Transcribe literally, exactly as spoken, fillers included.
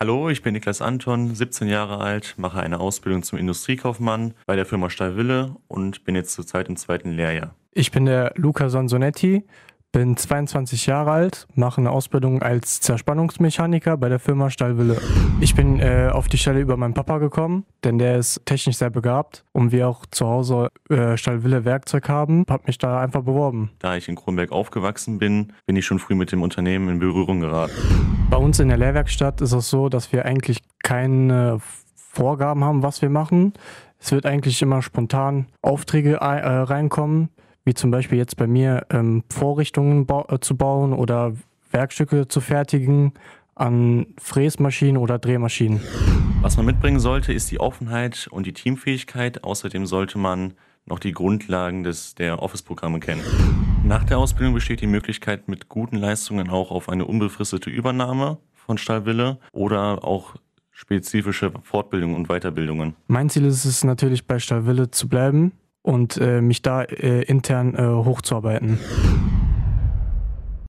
Hallo, ich bin Niklas Anton, siebzehn Jahre alt, mache eine Ausbildung zum Industriekaufmann bei der Firma Stahlwille und bin jetzt zurzeit im zweiten Lehrjahr. Ich bin der Luca Sansonetti, bin zweiundzwanzig Jahre alt, mache eine Ausbildung als Zerspannungsmechaniker bei der Firma Stahlwille. Ich bin äh, auf die Stelle über meinen Papa gekommen, denn der ist technisch sehr begabt und wir auch zu Hause äh, Stahlwille Werkzeug haben, habe mich da einfach beworben. Da ich in Kronberg aufgewachsen bin, bin ich schon früh mit dem Unternehmen in Berührung geraten. Bei uns in der Lehrwerkstatt ist es so, dass wir eigentlich keine Vorgaben haben, was wir machen. Es wird eigentlich immer spontan Aufträge äh, reinkommen, wie zum Beispiel jetzt bei mir ähm, Vorrichtungen ba- äh, zu bauen oder Werkstücke zu fertigen an Fräsmaschinen oder Drehmaschinen. Was man mitbringen sollte, ist die Offenheit und die Teamfähigkeit. Außerdem sollte man noch die Grundlagen des, der Office-Programme kennen. Nach der Ausbildung besteht die Möglichkeit, mit guten Leistungen auch auf eine unbefristete Übernahme von Stahlwille oder auch spezifische Fortbildungen und Weiterbildungen. Mein Ziel ist es natürlich, bei Stahlwille zu bleiben und äh, mich da äh, intern äh, hochzuarbeiten.